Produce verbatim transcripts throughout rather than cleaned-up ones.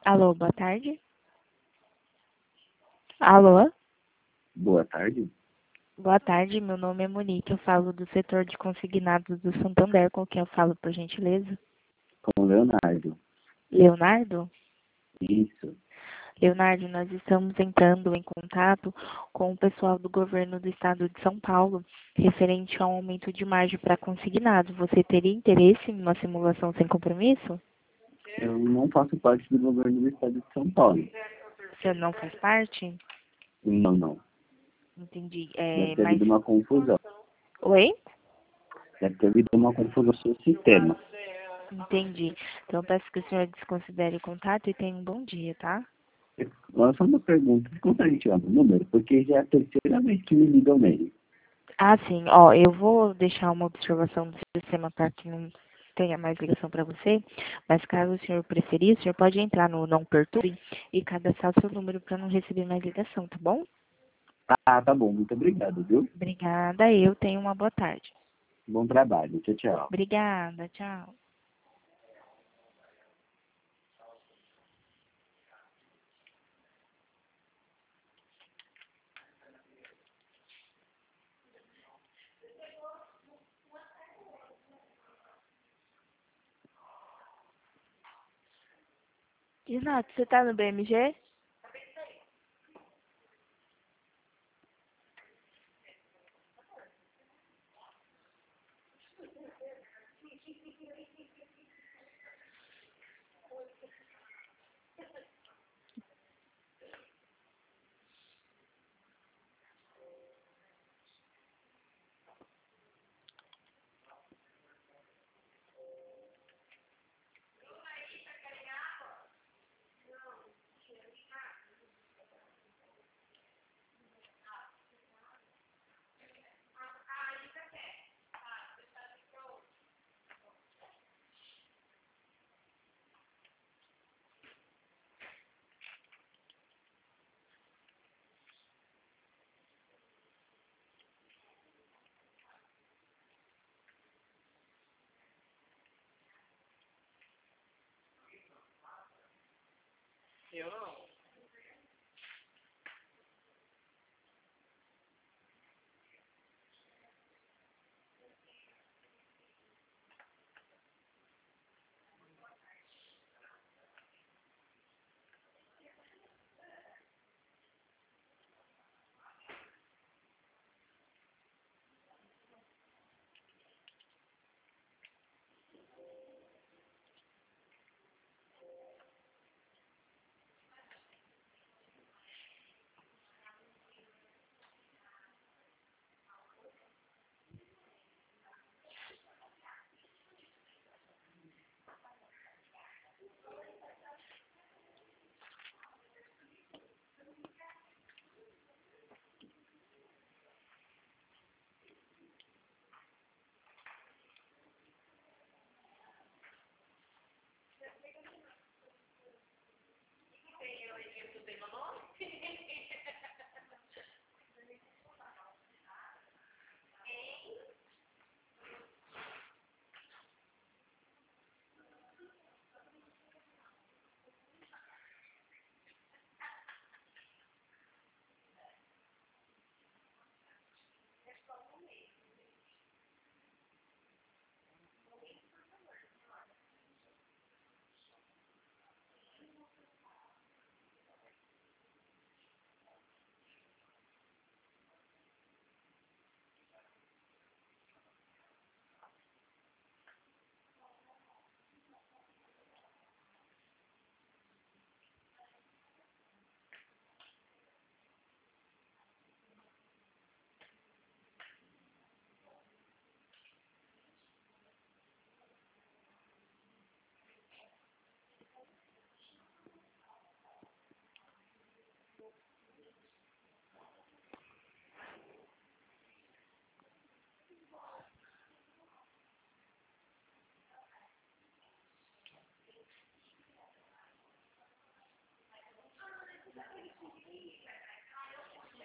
Alô, boa tarde. Alô, Boa tarde. boa tarde. Meu nome é Monique. Eu falo do setor de consignados do Santander. Com quem eu falo, por gentileza? Com o Leonardo. Leonardo? Isso. Leonardo, nós estamos entrando em contato com o pessoal do governo do estado de São Paulo, referente ao aumento de margem para consignados. Você teria interesse em uma simulação sem compromisso? Eu não faço parte do governo do estado de São Paulo. Você não faz parte? Não, não. Entendi. Deve É, ter mas... havido uma confusão. Oi? Deve ter havido uma confusão no seu sistema. Entendi. Então, peço que o senhor desconsidere o contato e tenha um bom dia, tá? Agora só uma pergunta. Você consegue tirar o número? Porque já é a terceira vez que me ligam nele. Ah, sim. Ó, eu vou deixar uma observação do sistema para que não tenha mais ligação para você, mas caso o senhor preferir, o senhor pode entrar no Não Perturbe e cadastrar o seu número para não receber mais ligação, tá bom? Ah, tá bom. Muito obrigado, viu? Obrigada, eu tenho uma boa tarde. Bom trabalho. Tchau, tchau. Obrigada, tchau. Renato, você tá no B M G?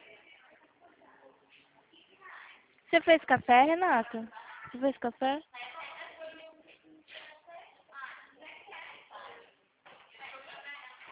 Você fez café, Renato? Você fez café?